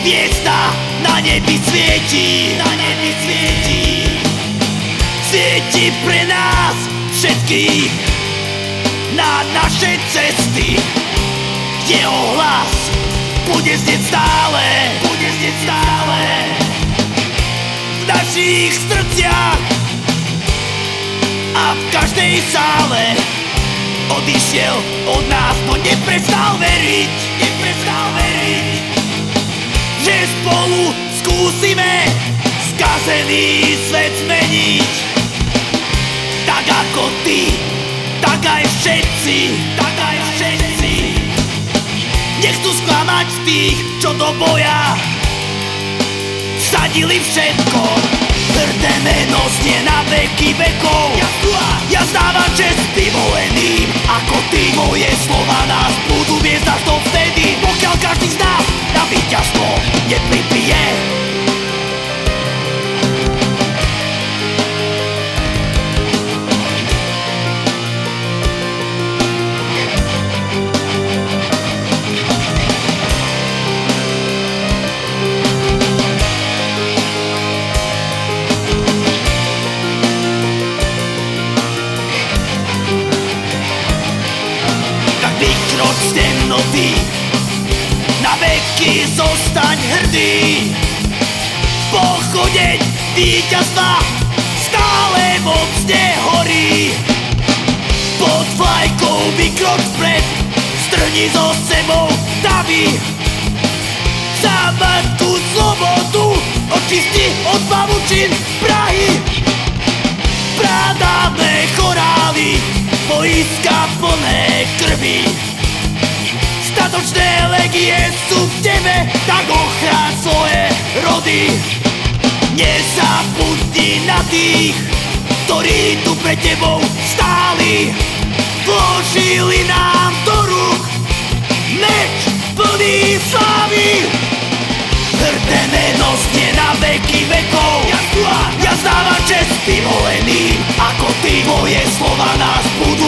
Hviezda na nebi svieti, na nebi svieti. Svieti pre nás všetkých na naše cesty. Jeho hlas bude znieť stále, bude znieť stále v našich srdciach a v každej sále. Odišiel od nás, no neprestal veriť, neprestal veriť, že spolu skúsime skazený svet zmeniť. Tak ako ty, tak aj všetci, tak aj všetci. Nechcú sklamať tých, čo do boja sadili všetko. Hrdé meno znie na veky vekov. Ja zdávam čest vyvoleným, ako ty. Moje slova nás budú viesť až do vtedy, pokiaľ každý z nás na víťazstvo nepripije. Z temnoty na veky zostaň hrdý. Pochodeň víťazstva stále mocne horí. Pod vlajkou vykroč vpred, strhni so sebou davy. Za matku slobodu očisti od pavučín Prahy. Pradávne chorály, boiska plné krvi. Statočné legie sú v tebe, tak ochráň svoje rody. Nezabudni na tých, ktorí tu pred tebou stáli. Vložili nám do rúk meč plný slávy. Hrdé meno znie na veky vekov. Ja zdávam čest vyvoleným, ako ty. Moje slova nás budú